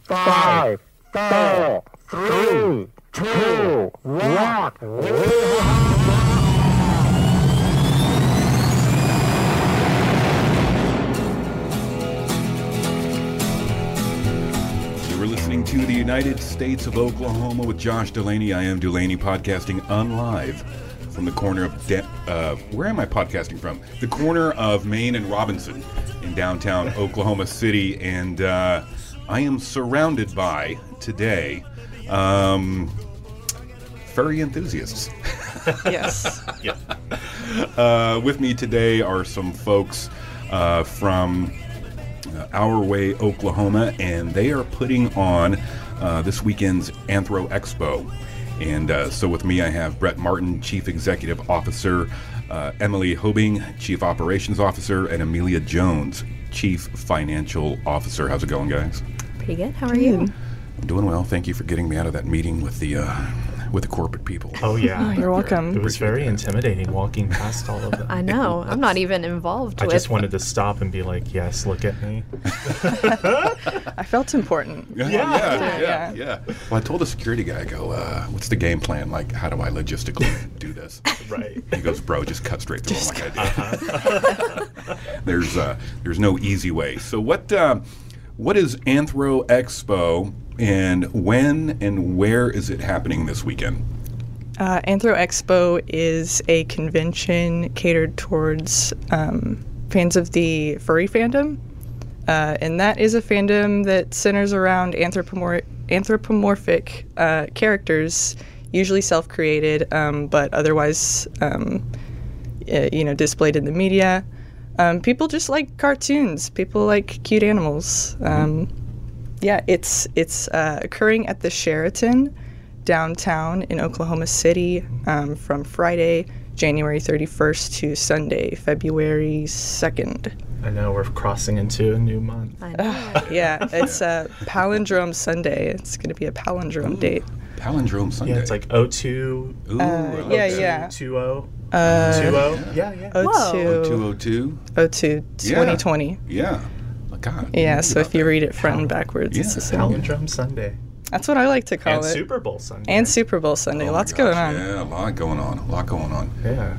5, 4, 3, 2, 1. We're listening to the United States of Oklahoma with Josh Delaney. I am Delaney, podcasting unlive from the corner of where am I podcasting from? The corner of Main and Robinson in downtown Oklahoma City, and I am surrounded by today furry enthusiasts. Yes. Yeah. With me today are some folks from Our Way, Oklahoma, and they are putting on this weekend's Anthro Expo. And so with me I have Brett Martin, Chief Executive Officer, Emily Hobing, Chief Operations Officer, and Amelia Jones, Chief Financial Officer. How's it going, guys? Pretty good. How are you? I'm doing well. Thank you for getting me out of that meeting with the corporate people. Oh, yeah. You're welcome. It was very intimidating walking past all of them. I know. I'm not even involved I with just wanted to stop and be like, yes, look at me. I felt important. Yeah. Well, I told the security guy, I go, what's the game plan? Like, how do I logistically do this? Right. He goes, bro, just cut straight through him like I did. There's no easy way. So what is Anthro Expo, and when and where is it happening this weekend? Anthro Expo is a convention catered towards fans of the furry fandom, and that is a fandom that centers around anthropomorphic characters, usually self-created, but otherwise, displayed in the media. People just like cartoons. People like cute animals. It's occurring at the Sheraton downtown in Oklahoma City from Friday, January 31st to Sunday, February 2nd. I know, we're crossing into a new month. I know. It's Palindrome Sunday. It's going to be a palindrome date. Palindrome Sunday. Yeah, it's like 02. Ooh, 20. Yeah. 20. Yeah. 0202. 2020. Yeah. Oh, God. Yeah, so if you read it front and backwards, it's the same. Palindrome Sunday. That's what I like to call And it. Super Bowl Sunday. And Super Bowl Sunday. Oh Lots my going gosh, on. Yeah, a lot going on. Yeah.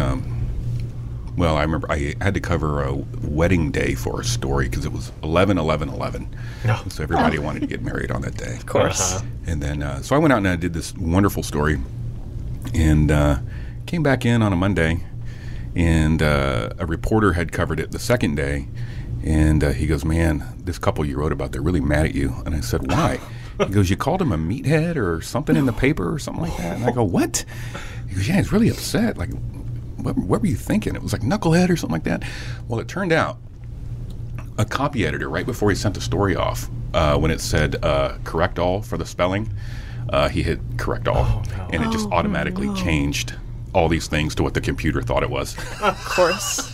I remember I had to cover a wedding day for a story because it was 11/11/11. No. So everybody wanted to get married on that day. Of course. And then, so I went out and I did this wonderful story, and came back in on a Monday, and a reporter had covered it the second day, and he goes, "Man, this couple you wrote about, they're really mad at you." And I said, "Why?" He goes, "You called him a meathead or something in the paper or something like that." And I go, "What?" He goes, "Yeah, he's really upset. Like, what were you thinking?" It was like knucklehead or something like that. Well, it turned out a copy editor, right before he sent the story off, when it said correct all for the spelling, he hit correct all, and it just automatically changed all these things to what the computer thought it was. Of course.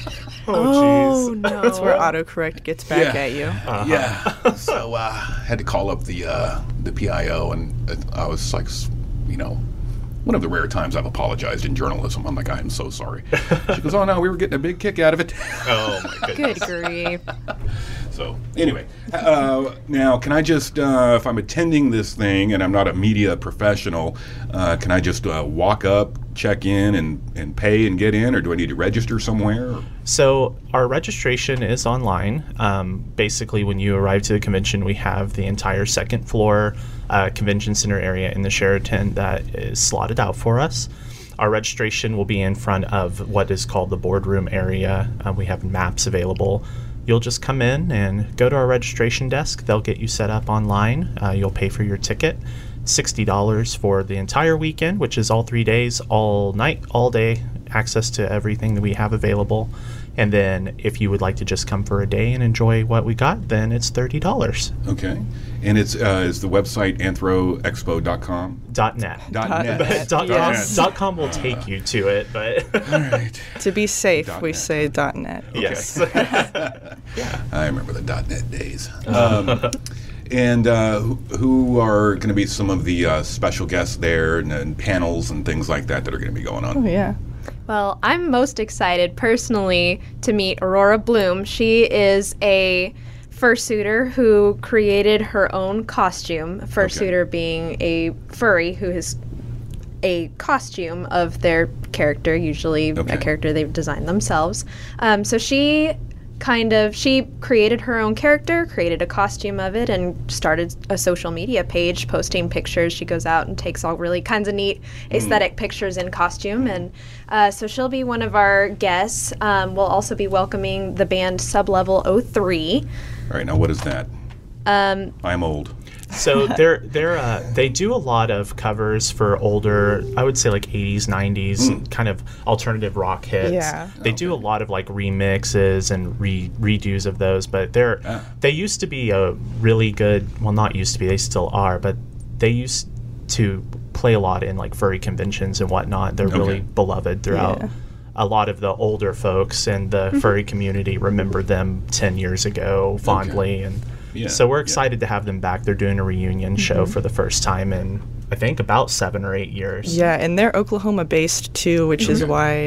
Oh, jeez. No. That's where autocorrect gets back at you. Yeah. So had to call up the PIO, and I was like, one of the rare times I've apologized in journalism. I'm like, I am so sorry. She goes, "Oh no, we were getting a big kick out of it." Oh, my goodness. Good grief. So anyway, now can I just, if I'm attending this thing and I'm not a media professional, can I just walk up, check in, and pay and get in, or do I need to register somewhere? So our registration is online. Basically, when you arrive to the convention, we have the entire second floor convention center area in the Sheraton that is slotted out for us. Our registration will be in front of what is called the boardroom area. We have maps available. You'll just come in and go to our registration desk. They'll get you set up online. You'll pay for your ticket. $60 for the entire weekend, which is all 3 days, all night, all day, access to everything that we have available. And then if you would like to just come for a day and enjoy what we got, then it's $30. Okay. And it's is the website anthroexpo.com? .net. .net. .com will take you to it, but All right. To be safe, we .net. say .net. yes. I remember the .net days. And who are going to be some of the special guests there, and panels and things like that are going to be going on? Oh, yeah. Well, I'm most excited personally to meet Aurora Bloom. She is a fursuiter who created her own costume. Fursuiter Okay. being a furry who is a costume of their character, usually Okay. a character they've designed themselves. So she created her own character, created a costume of it, and started a social media page posting pictures. She goes out and takes all really kinds of neat aesthetic pictures in costume, and so she'll be one of our guests. We'll also be welcoming the band Sublevel 03. All right, now what is that? I'm old. So they do a lot of covers for older, I would say like 80s, 90s kind of alternative rock hits. Yeah. They do a lot of like remixes and redos of those, but they used to be a really good, well, not used to be, they still are, but they used to play a lot in like furry conventions and whatnot. They're really beloved throughout. Yeah. A lot of the older folks in the furry community remember them 10 years ago fondly, and Yeah, so we're yeah. excited to have them back. They're doing a reunion show for the first time in, I think, about 7 or 8 years. Yeah, and they're Oklahoma based too, which is why,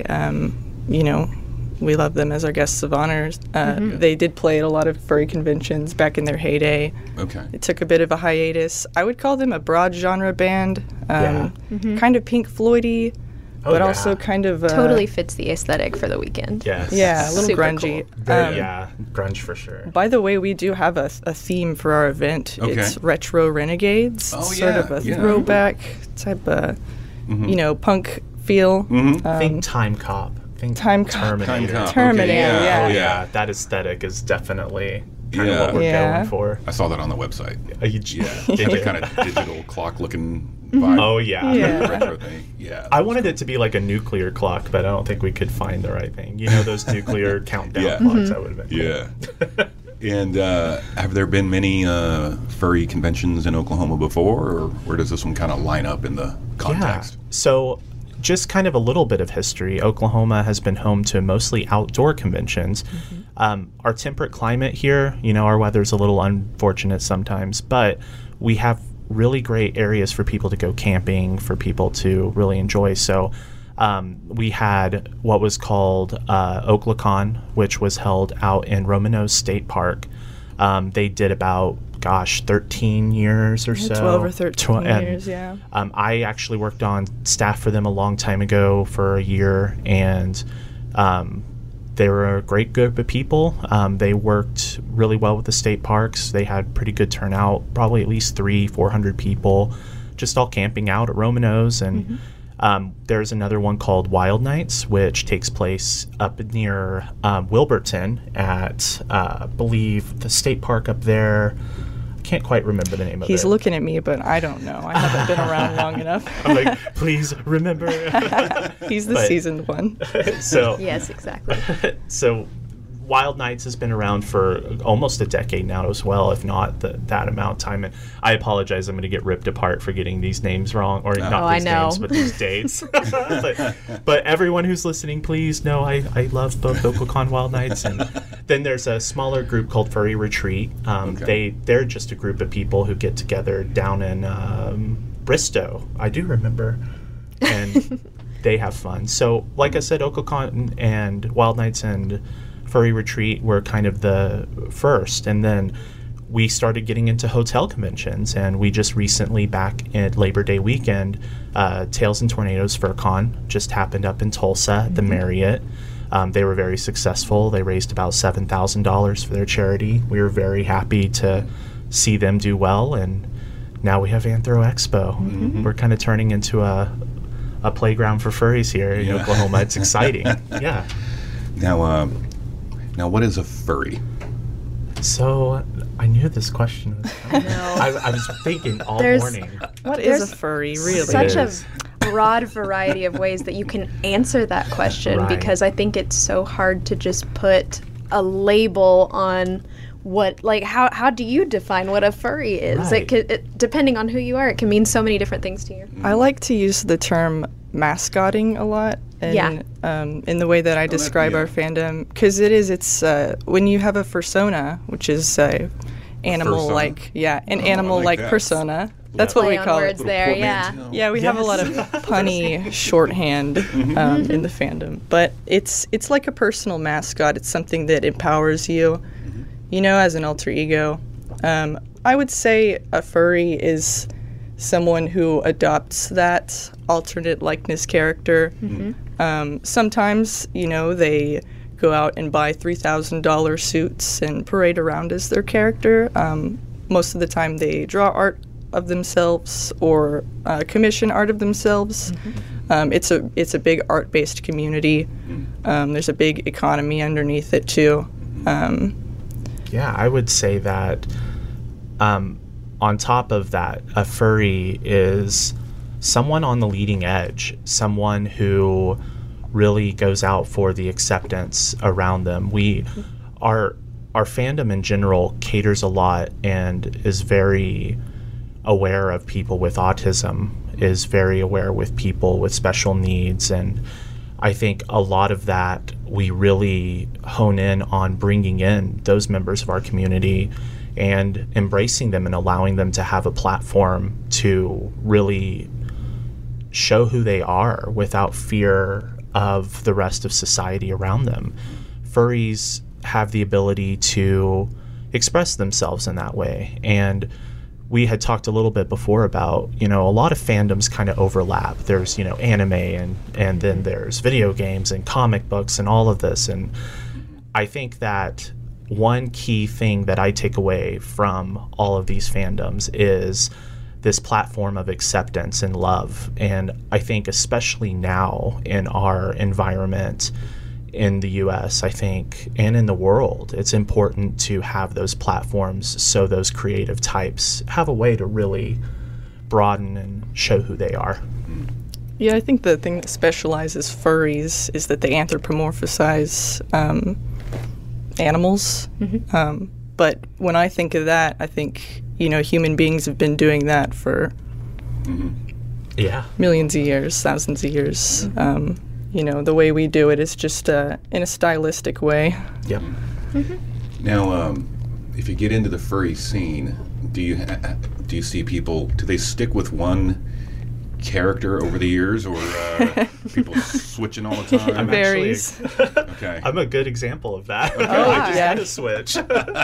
we love them as our guests of honor. They did play at a lot of furry conventions back in their heyday. Okay. It took a bit of a hiatus. I would call them a broad genre band, kind of Pink Floyd-y, but yeah. also kind of Totally fits the aesthetic for the weekend. Yes. yeah, a little Super grungy. Very, yeah, grunge for sure. By the way, we do have a theme for our event. Okay. It's Retro Renegades. Oh, sort yeah, of a yeah. throwback type of, punk feel. Think Time Cop. Think Time Cop. Terminator. Time Cop. Terminator, Okay, yeah. Oh yeah. yeah, that aesthetic is definitely kind Yeah. of what we're Yeah. going for. I saw that on the website. Yeah. It's a kind of digital clock-looking vibe. Oh yeah. Yeah. Retro thing. Yeah. I wanted it to be like a nuclear clock, but I don't think we could find the right thing. You know those nuclear countdown Yeah. clocks? That would have been Yeah. And have there been many furry conventions in Oklahoma before, or where does this one kind of line up in the context? Yeah. So, just kind of a little bit of history. Oklahoma has been home to mostly outdoor conventions. Our temperate climate here, our weather's a little unfortunate sometimes, but we have really great areas for people to go camping, for people to really enjoy. So, we had what was called Oklacon, which was held out in Romanos State Park. They did about 13 years or so. 12 or 13 and, years, yeah. I actually worked on staff for them a long time ago for a year, and they were a great group of people. They worked really well with the state parks. They had pretty good turnout, probably at least 300-400 people, just all camping out at Romanos. And there's another one called Wild Nights, which takes place up near Wilburton at, I believe, the state park up there. I can't quite remember the name of it. He's looking at me, but I don't know. I haven't been around long enough. I'm like, please remember. He's the But- seasoned one. So, Yes, exactly. so Wild Nights has been around for almost a decade now as well, if not that amount of time. And I apologize, I'm going to get ripped apart for getting these names wrong, or not I these know. names, but these dates. but everyone who's listening, please know I love both Oklahoma Wild Nights, and then there's a smaller group called Furry Retreat. They're just a group of people who get together down in Bristow. I do remember, and they have fun. So, like I said, Oklahoma and Wild Nights and Furry Retreat were kind of the first, and then we started getting into hotel conventions, and we just recently, back at Labor Day weekend, Tails and Tornadoes FurCon just happened up in Tulsa at the Marriott. They were very successful. They raised about $7,000 for their charity. We were very happy to see them do well, and now we have Anthro Expo. We're kind of turning into a playground for furries here in Oklahoma. It's exciting. Yeah. Now, what is a furry? So I knew this question was coming. I was thinking all morning. What is There's a furry, really? Such a is. broad variety of ways that you can answer that question, Right. because I think it's so hard to just put a label on what, like, how do you define what a furry is? Right. Depending on who you are, it can mean so many different things to you. I like to use the term mascotting a lot. Yeah. In the way that I describe yeah. our fandom, because it's when you have a fursona, which is animal-like, an animal-like that. persona. That's what Play we on call words it. there, yeah. Yeah, we have a lot of punny shorthand in the fandom, but it's like a personal mascot. It's something that empowers you. as an alter ego. I would say a furry is someone who adopts that alternate likeness character. Sometimes, they go out and buy $3,000 suits and parade around as their character. Most of the time they draw art of themselves or commission art of themselves. It's a big art-based community. There's a big economy underneath it too. Yeah, I would say that on top of that, a furry is someone on the leading edge, someone who really goes out for the acceptance around them. Our fandom in general caters a lot and is very aware of people with autism, is very aware with people with special needs, and I think a lot of that we really hone in on bringing in those members of our community and embracing them and allowing them to have a platform to really show who they are without fear of the rest of society around them. Furries have the ability to express themselves in that way, and we had talked a little bit before about, a lot of fandoms kind of overlap. There's, anime and then there's video games and comic books and all of this. And I think that one key thing that I take away from all of these fandoms is this platform of acceptance and love. And I think especially now in our environment in the US, I think, and in the world, it's important to have those platforms so those creative types have a way to really broaden and show who they are. Yeah, I think the thing that specializes furries is that they anthropomorphize animals. But when I think of that, I think, human beings have been doing that for millions of years, thousands of years. The way we do it is just in a stylistic way. Yep. Now, if you get into the furry scene, do you see people, do they stick with one character over the years, or people switching all the time? It varies. Okay. I'm a good example of that. Oh, I just yeah. had to switch.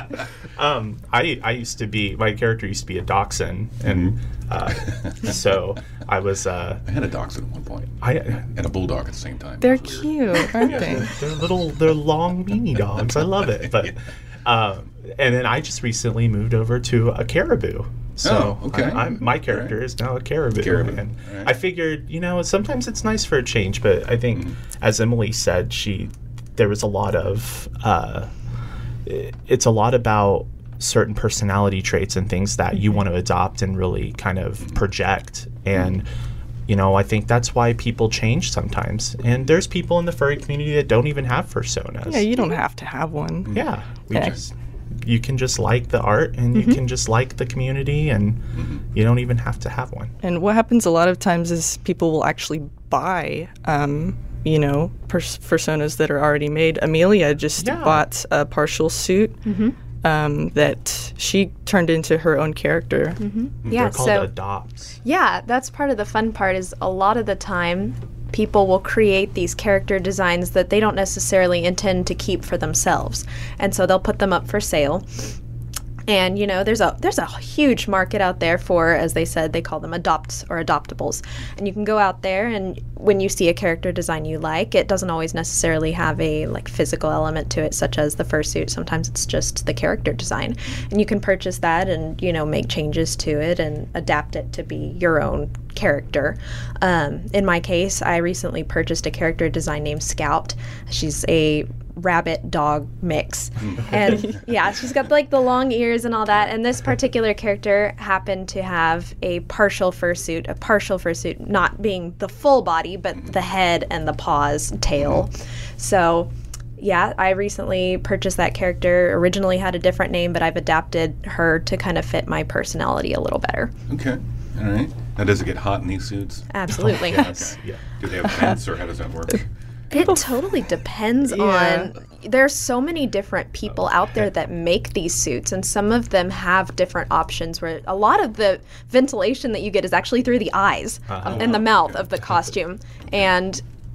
My character used to be a dachshund, and so I was. I had a dachshund at one point. And a bulldog at the same time. They're cute, aren't they? They're long, weenie dogs. I love it. But and then I just recently moved over to a caribou. So okay. My character is now a caribou. And Right. I figured, sometimes it's nice for a change, but I think, as Emily said, there was a lot of, it's a lot about certain personality traits and things that you want to adopt and really kind of project. And, I think that's why people change sometimes. And there's people in the furry community that don't even have personas. Yeah, you don't have to have one. Yeah. Yeah. You can just like the art, and you can just like the community, and you don't even have to have one. And what happens a lot of times is people will actually buy, personas that are already made. Amelia just bought a partial suit that she turned into her own character. Yeah, They're called adopts. Yeah, that's part of the fun part is a lot of the time people will create these character designs that they don't necessarily intend to keep for themselves. And so they'll put them up for sale. And, there's a huge market out there for, as they said, they call them adopts or adoptables. And you can go out there, and when you see a character design you like, it doesn't always necessarily have a physical element to it, such as the fursuit. Sometimes it's just the character design. And you can purchase that and, make changes to it and adapt it to be your own character. In my case, I recently purchased a character design named Scout. She's a rabbit dog mix, and she's got the long ears and all that, and this particular character happened to have a partial fursuit not being the full body but the head and the paws, tail. So I recently purchased that character. Originally had a different name, but I've adapted her to kind of fit my personality a little better. Okay. All right. Now, does it get hot in these suits? Absolutely. Okay. Yeah. Do they have vents, or how does that work? It totally depends on. There's so many different people out there that make these suits, and some of them have different options where a lot of the ventilation that you get is actually through the eyes and the mouth of the costume. And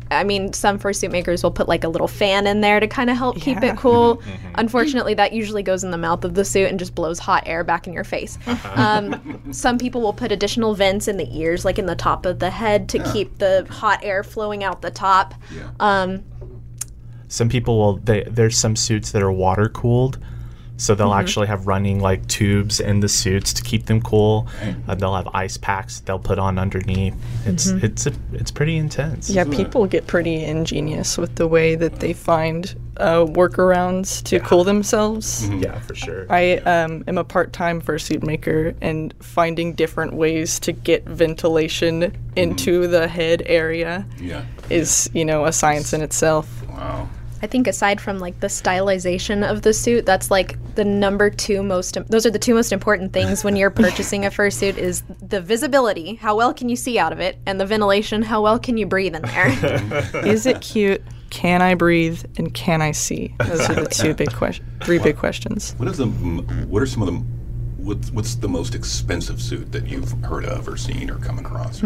I mean, some fursuit makers will put like a little fan in there to kind of help keep Yeah. it cool. Unfortunately, that usually goes in the mouth of the suit and just blows hot air back in your face. Some people will put additional vents in the ears, like in the top of the head, to keep the hot air flowing out the top. Yeah. Some people will. There's some suits that are water cooled, so they'll actually have running like tubes in the suits to keep them cool. They'll have ice packs they'll put on underneath. It's pretty intense. Yeah, people get pretty ingenious with the way that they find workarounds to cool themselves. Yeah, for sure. I am a part-time fursuit maker, and finding different ways to get ventilation into the head area Yeah. is, a science in itself. Wow. I think aside from like the stylization of the suit, that's like the number two those are the two most important things when you're purchasing a fursuit is the visibility, how well can you see out of it, and the ventilation, how well can you breathe in there. Is it cute? Can I breathe? And can I see? Those are the three big questions. What are some of the what's the most expensive suit that you've heard of or seen or come across?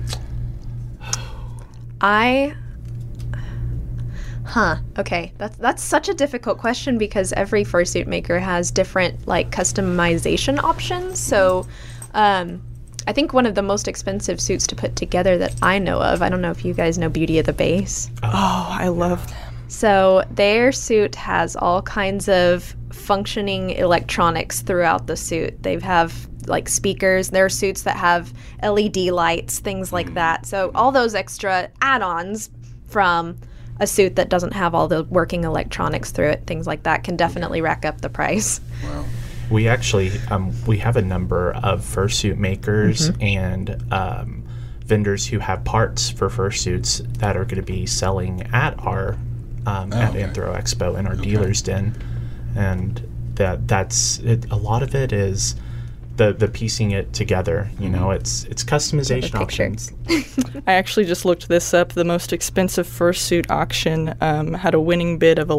Okay. That's such a difficult question because every fursuit maker has different like customization options. So, I think one of the most expensive suits to put together that I know of, I don't know if you guys know Beauty of the Base. Oh, I love them. So their suit has all kinds of functioning electronics throughout the suit. They have like speakers. There are suits that have LED lights, things like that. So all those extra add-ons from a suit that doesn't have all the working electronics through it, things like that, can definitely rack up the price. Wow. We actually we have a number of fursuit makers and vendors who have parts for fursuits that are going to be selling at our at Anthro Expo in our dealer's den, and that's it. A lot of it is the piecing it together. You know, it's customization options. I actually just looked this up. The most expensive fursuit auction had a winning bid of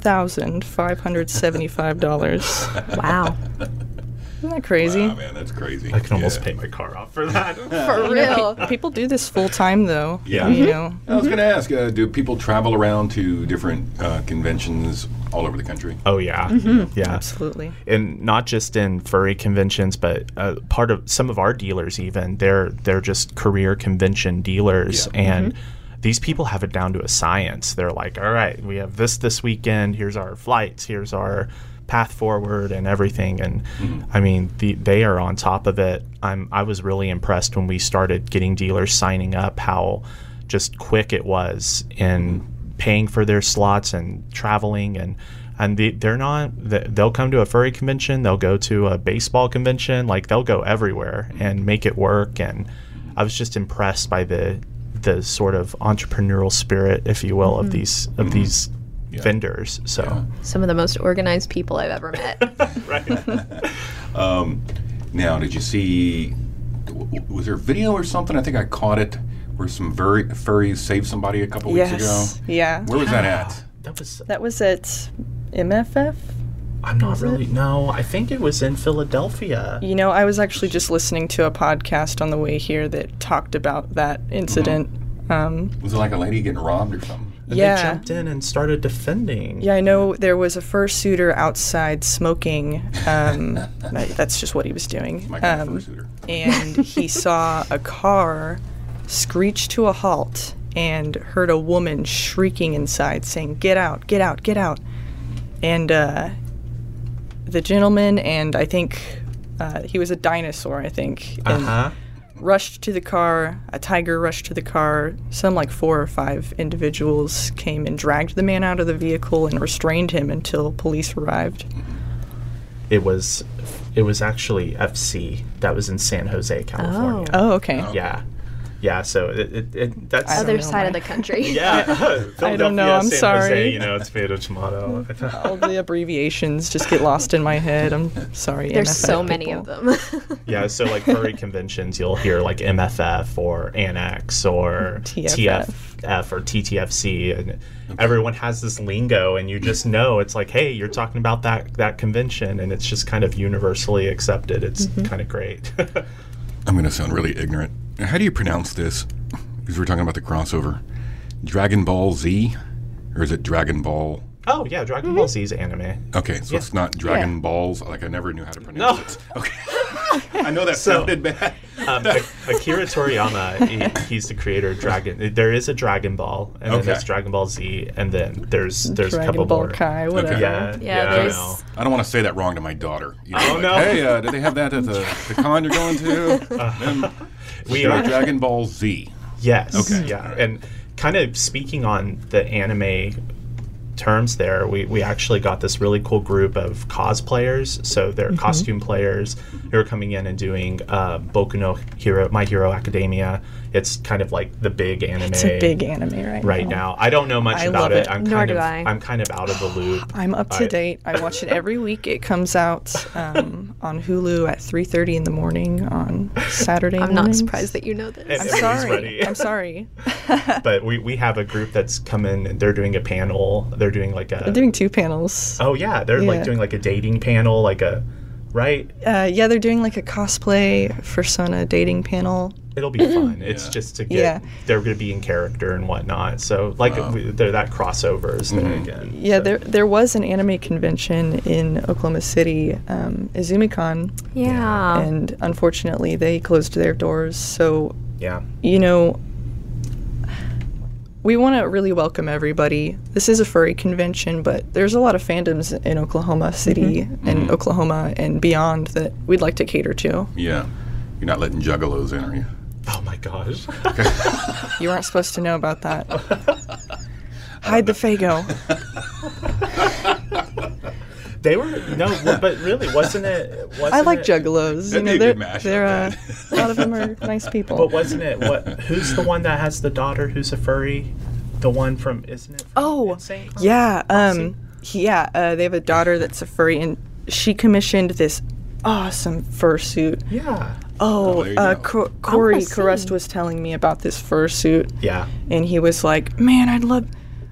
$11,575. Wow. Isn't that crazy? Wow, man, that's crazy. I can almost pay my car off for that. For real. People do this full time, though. Yeah. I was going to ask, do people travel around to different conventions all over the country? Oh yeah, yeah, Absolutely. and not just in furry conventions, but part of some of our dealers even they're just career convention dealers, and these people have it down to a science. They're like, all right, we have this weekend. Here's our flights. Here's our path forward and everything. And I mean, they are on top of it. I was really impressed when we started getting dealers signing up, how just quick it was in paying for their slots and traveling, and they'll come to a furry convention, they'll go to a baseball convention, like they'll go everywhere and make it work. And I was just impressed by the sort of entrepreneurial spirit, if you will, of these vendors. So Some of the most organized people I've ever met. Now, did you see, was there a video or something? I think I caught it where some furries saved somebody a couple weeks ago. Yeah. Where was that at? That was at MFF. I'm not really. No, I think it was in Philadelphia. I was actually just listening to a podcast on the way here that talked about that incident. Was it like a lady getting robbed or something? And they jumped in and started defending. Yeah, I know there was a fursuiter outside smoking. That's just what he was doing. My kind of fursuiter. And he saw a car screech to a halt and heard a woman shrieking inside saying, "Get out, get out, get out." And the gentleman, and I think he was a dinosaur, I think, and rushed to the car. A tiger rushed to the car. Some 4 or 5 individuals came and dragged the man out of the vehicle and restrained him until police arrived. It was actually FC that was in San Jose, California. Oh, okay. Yeah. So that's Other side of the country. yeah. I don't know, I'm San sorry. Jose, tomato, tomato. All the abbreviations just get lost in my head. I'm sorry. There's MFF so many people. of them. Yeah, so furry conventions, you'll hear MFF or Annex or TFF or TTFC, and everyone has this lingo, and you just know it's like, hey, you're talking about that convention, and it's just kind of universally accepted. It's kind of great. I'm going to sound really ignorant. How do you pronounce this? Because we're talking about the crossover. Dragon Ball Z, or is it Dragon Ball? Oh yeah, Dragon Ball Z is anime. Okay, so it's not Dragon Balls. Like I never knew how to pronounce No. it. Okay, I know that sounded bad. Akira Toriyama, he's the creator of Dragon. There is a Dragon Ball, and then Okay. there's Dragon Ball Z, and then there's a Dragon couple Ball more. Kai, whatever. Yeah, I there's- know. I don't want to say that wrong to my daughter. You know, Oh, like, no. Hey, did they have that at the con you're going to? Then We sure, are Dragon Ball Z. Yes. Okay. Yeah. And kind of speaking on the anime terms there, we actually got this really cool group of cosplayers. So they're costume players who are coming in and doing Boku no Hero, My Hero Academia. It's kind of like the big anime. It's a big anime right now. I don't know much I about love it. it. Nor do I. I'm kind of out of the loop. I'm up to date. I watch it every week. It comes out on Hulu at 3:30 in the morning on Saturday I'm not mornings. surprised that you know this. And- I'm Everybody's sorry. ready. I'm sorry. But we have a group that's come in. And they're doing a panel. They're doing like a. I'm doing 2 panels. Oh yeah, they're like Yeah. doing like a dating panel, like a. Right. Yeah, they're doing like a cosplay persona dating panel. It'll be fun. It's Yeah. just to get Yeah. they're going to be in character and whatnot. So like they're that crossover is there again. Yeah, So- there was an anime convention in Oklahoma City, IzumiCon, Yeah. and unfortunately they closed their doors. So, yeah. you know, we want to really welcome everybody. This is a furry convention, but there's a lot of fandoms in Oklahoma City and Oklahoma and beyond that we'd like to cater to. Yeah, you're not letting juggalos in, are you? Oh my gosh. You aren't supposed to know about that. Hide the Fago. They were but really wasn't it? I like juggalos. That'd be a they're, good mashup, they're man. a lot of them are nice people. But wasn't it who's the one that has the daughter who's a furry? The one from isn't it? From Oh, Insane? yeah. They have a daughter that's a furry, and she commissioned this awesome fursuit. Yeah. Oh, there you go. Corey wanna see. Carest was telling me about this fursuit, Yeah. and he was like, "Man, I'd love."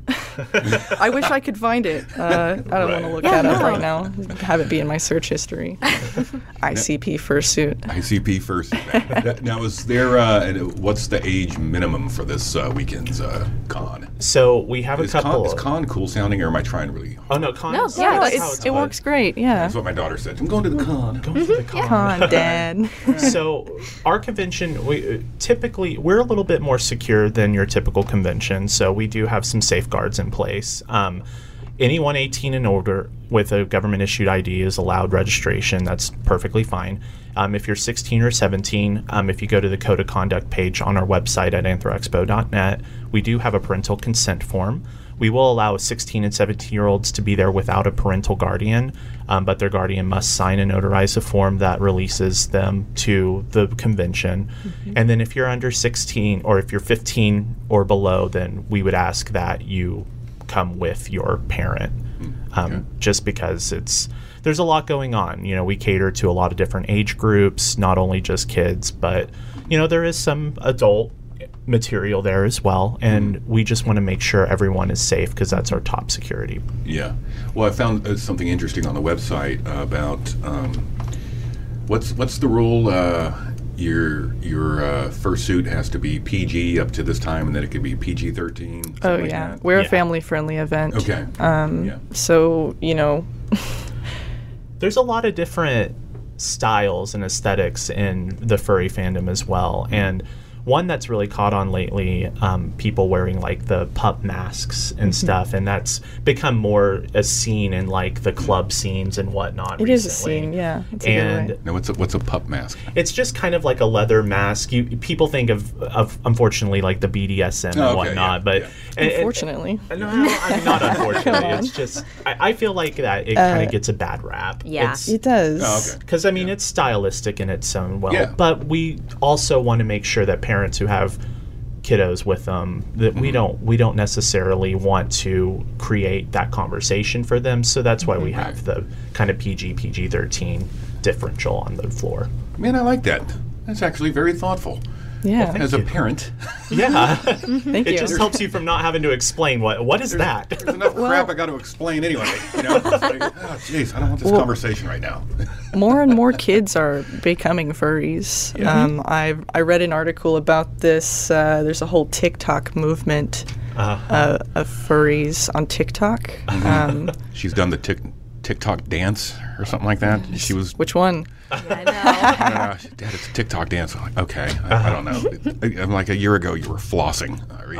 I wish I could find it. I don't want to look that up right now. Have it be in my search history. ICP fursuit. ICP first. Now, is there what's the age minimum for this weekend's con? So we have a Is couple. con cool sounding, or am I trying really? Oh no, con. No, is- yeah, that's it's- how It put. works great. Yeah. That's what my daughter said. I'm going to the con. Go for the con. Come on, Dad. So our convention, we're a little bit more secure than your typical convention. So we do have some safeguards in place. Anyone 18 and older with a government issued ID is allowed registration. That's perfectly fine. If you're 16 or 17, if you go to the code of conduct page on our website at anthroexpo.net, we do have a parental consent form. We will allow 16 and 17-year-olds to be there without a parental guardian, but their guardian must sign and notarize a form that releases them to the convention. And then if you're under 16 or if you're 15 or below, then we would ask that you come with your parent, just because there's a lot going on. You know, we cater to a lot of different age groups, not only just kids, but you know, there is some adult material there as well, and we just want to make sure everyone is safe because that's our top security. Yeah. Well, I found something interesting on the website about what's the rule? Your fursuit has to be PG up to this time, and then it could be PG-13. Oh like yeah, that? we're Yeah. a family-friendly event. Okay. Yeah. So you know, There's a lot of different styles and aesthetics in the furry fandom as well, and one that's really caught on lately, people wearing like the pup masks and stuff, and that's become more a scene in like the club scenes and whatnot. it is a recently. scene. Yeah, it's a good And way. Now, what's a pup mask? it's just kind of like a leather mask. People think of unfortunately like the BDSM and Oh, okay, whatnot, yeah, but yeah. Unfortunately. no, I mean, not unfortunately. Come on. It's just I feel like that it kind of gets a bad rap. Yeah. It does. Oh, okay. Because I mean, it's stylistic in its own well, Yeah. but we also want to make sure that parents who have kiddos with them that we don't necessarily want to create that conversation for them. So that's why we have the kind of PG-13 differential on the floor. Man, I like that. That's actually very thoughtful. Yeah. As a parent, Yeah, Thank it you. just helps you from not having to explain what is that. there's enough crap I got to explain anyway. You know, it's like, oh, jeez, I don't want this conversation right now. More and more kids are becoming furries. I read an article about this. There's a whole TikTok movement of furries on TikTok. She's done the TikTok dance or something like that. She was. Which one? I know. Dad, it's a TikTok dance. I'm like, okay, I don't know. I'm like, a year ago you were flossing.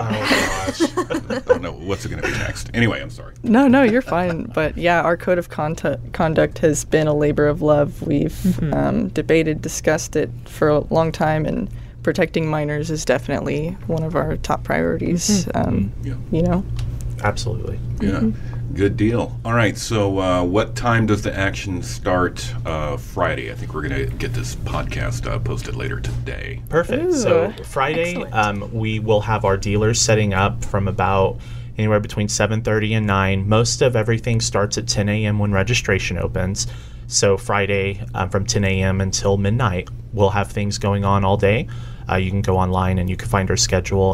I don't know what's going to be next. Anyway, I'm sorry. No, you're fine. But yeah, our code of conduct has been a labor of love. We've debated, discussed it for a long time, and protecting minors is definitely one of our top priorities. You know? Absolutely. Yeah. Good deal. All right. So, what time does the action start Friday? I think we're going to get this podcast posted later today. Perfect. Ooh, So Friday, we will have our dealers setting up from about anywhere between 7:30 and 9. Most of everything starts at 10 a.m. when registration opens. So Friday from 10 a.m. until midnight, we'll have things going on all day. You can go online and you can find our schedule,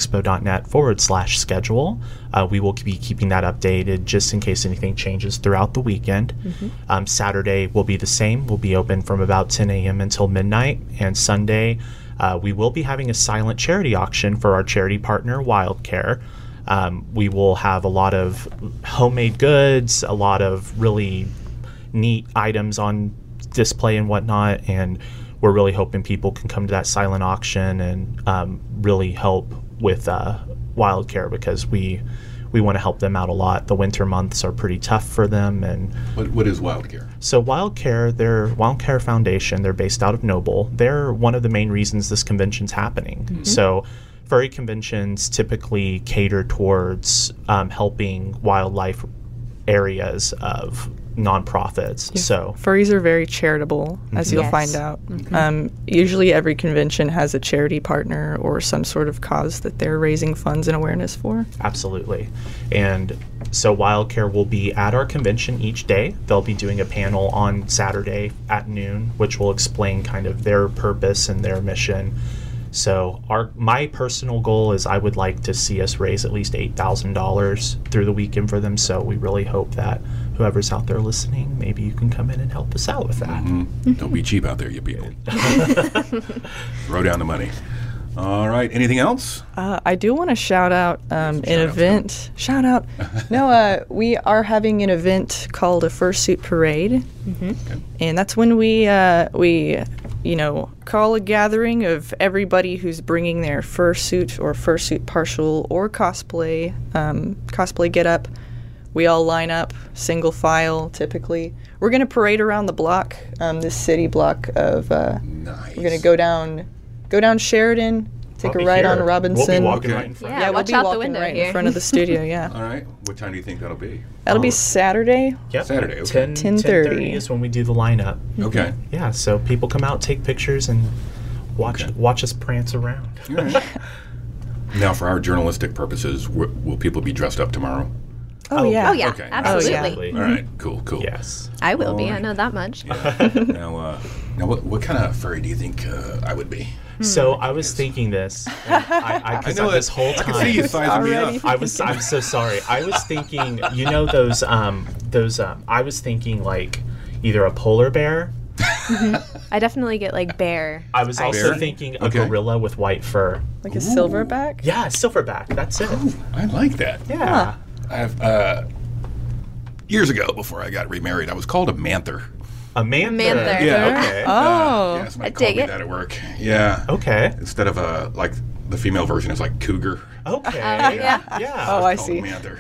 anthroexpo.net/schedule. We will be keeping that updated just in case anything changes throughout the weekend. Saturday will be the same. We'll be open from about 10 a.m. until midnight. And Sunday, we will be having a silent charity auction for our charity partner, WildCare. We will have a lot of homemade goods, a lot of really neat items on display and whatnot, and we're really hoping people can come to that silent auction and really help with WildCare, because we want to help them out a lot. The winter months are pretty tough for them. And what is WildCare? So WildCare, they're WildCare Foundation. They're based out of Noble. They're one of the main reasons this convention's happening. So furry conventions typically cater towards helping wildlife areas of nonprofits. So Furries are very charitable, as you'll find out. Usually every convention has a charity partner or some sort of cause that they're raising funds and awareness for. Absolutely. And so WildCare will be at our convention each day. They'll be doing a panel on Saturday at noon, which will explain kind of their purpose and their mission. So my personal goal is I would like to see us raise at least $8,000 through the weekend for them. So we really hope that whoever's out there listening, maybe you can come in and help us out with that. Don't be cheap out there, you people. Throw down the money. All right. Anything else? I do want to shout out an event. Shout out. No, we are having an event called a Fursuit Parade, and that's when we call a gathering of everybody who's bringing their fursuit or fursuit partial or cosplay get up. We all line up, single file, typically. We're going to parade around the block, this city block of. Nice. We're going to go down Sheridan, take a ride on Robinson. We'll be walking Okay. right in front. Yeah, we'll watch be out the walking window right here. in front of the studio. Yeah, All right. What time do you think that'll be? that'll be Saturday. Yep. Saturday, okay. 10:30 is when we do the lineup. Okay. Yeah, so people come out, take pictures, and watch us prance around. All right. Now, for our journalistic purposes, will people be dressed up tomorrow? Oh yeah. Oh yeah, Okay. absolutely. All right. Cool. Yes. I will be. I Alright. know that much. Now, what kind of furry do you think I would be? So I was thinking this. And I know this that. whole I time. can see you sizing me Already. up. I'm so sorry. I was thinking, those I was thinking like either a polar bear. I definitely get like bear. I was also Bear? thinking a Okay. gorilla with white fur. Like a silverback. Yeah, silverback. That's it. I like that. Yeah. I've years ago, before I got remarried, I was called a manther. A manther. Manther. Yeah. Okay. Oh. Yeah, somebody I called dig me it. that at work. Yeah. Okay. Instead of like the female version is like cougar. Okay. yeah. Yeah. Oh, I Called see. Manther.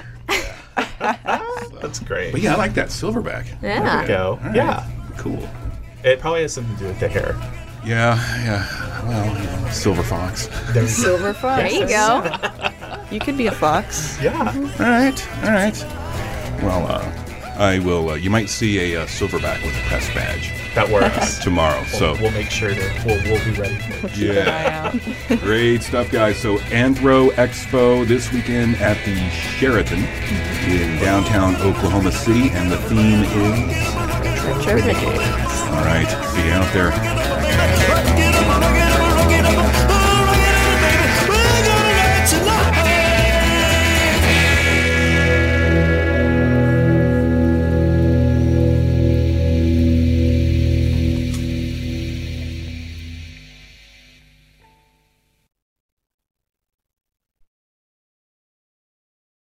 That's great. But yeah, I like that silverback. Yeah. There we go. All right. Yeah. Cool. It probably has something to do with the hair. Yeah. Well, silver fox. There we go. Silver fox. There you go. You could be a fox. Yeah. All right. Well, I will. You might see a silverback with a press badge That works. tomorrow. So We'll make sure we'll be ready for it. Keep an eye out. great stuff, guys. So Anthro Expo this weekend at the Sheraton in downtown Oklahoma City, and the theme is. All right. See you out there.